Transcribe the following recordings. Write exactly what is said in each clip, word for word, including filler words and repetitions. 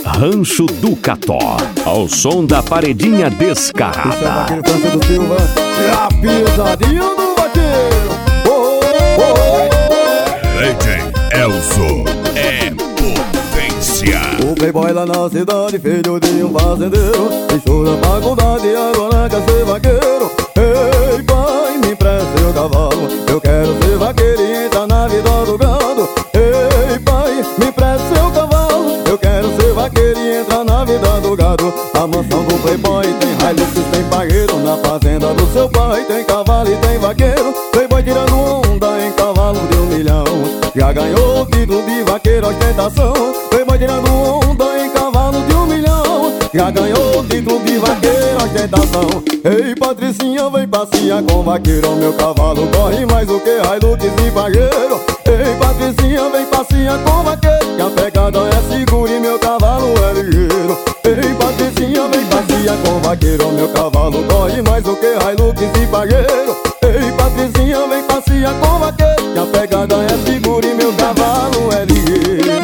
Rancho do Cató, ao som da paredinha descarada. Esse é o vaqueiro França do Silva, é a pisadinha do vaqueiro. Oh, oh, oh. D J Elzo é potência. O playboy lá na cidade, filho de um fazendeiro, deixou na faculdade e agora quer ser vaqueiro. Ei pai, me empresta seu cavalo, eu quero ser vaqueiro e entrar na vida do gado. Ei pai, me empresta seu cavalo, eu quero ser vaqueiro e entrar na vida do gado. A mansão do playboy tem Hilux, tem pagueiro. Na fazenda do seu pai tem cavalo e tem vaqueiro. Playboy tirando onda em cavalo de um milhão, já ganhou o título de vaqueiro ostentação. Playboy tirando onda em cavalo de um milhão, já ganhou o título de vaqueiro ostentação. Ei Patricinha, vem passear com vaqueiro, meu cavalo corre mais do que Hilux e pagueiro. Ei Patricinha, vem passear com vaqueiro, que a pegada é segura e meu cavalo é ligeiro. Ei Patricinha, vem passear com vaqueiro, meu cavalo corre mais do que Hilux e pagueiro. Ei Patricinha, vem passear com vaqueiro, que a pegada é segura e meu cavalo é ligeiro.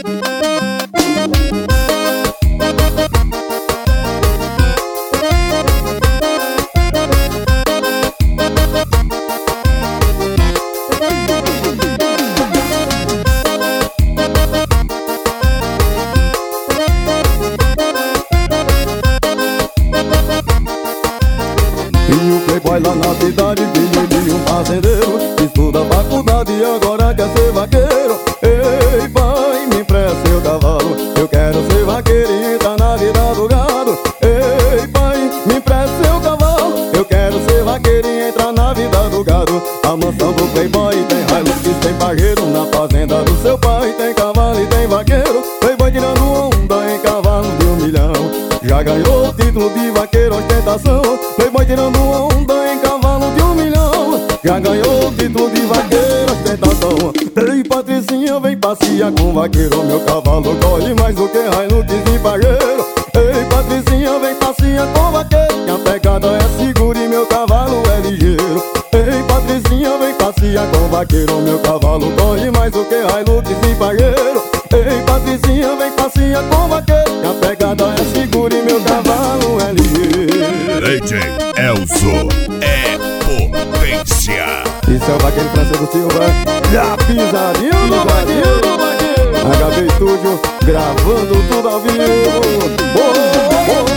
E o playboy lá na cidade, filho de um fazendeiro, estuda faculdade e agora quer ser vaqueiro. Ei pai, me empresta seu cavalo, eu quero ser vaqueiro e entrar na vida do gado. Ei pai, me empresta seu cavalo, eu quero ser vaqueiro e entrar na vida do gado. A mansão do playboy tem Hilux, tem pagueiro. Na fazenda do seu pai tem cavalo e tem vaqueiro. Playboy tirando onda em cavalo de um milhão, já ganhou o título de vaqueiro ostentação. Playboy tirando onda em cavalo de um milhão, já ganhou o título de vaqueiro ostentação. Ei Patricinha, vem passear com vaqueiro, meu cavalo corre mais do que Hilux e pagueiro. Ei Patricinha, vem passear com vaqueiro, que a pegada é segura e meu cavalo é ligeiro. Ei Patricinha, vem passear com vaqueiro, meu cavalo corre mais do que Hilux e pagueiro. Ei Patricinha, vem passear com vaqueiro, que a pegada é segura e meu cavalo é ligeiro. D J Elzo é potência. Isso é o vaqueiro França do Silva, e a pisadinha do vaqueiro. H B Studio, gravando tudo ao vivo. Oh, oh, oh.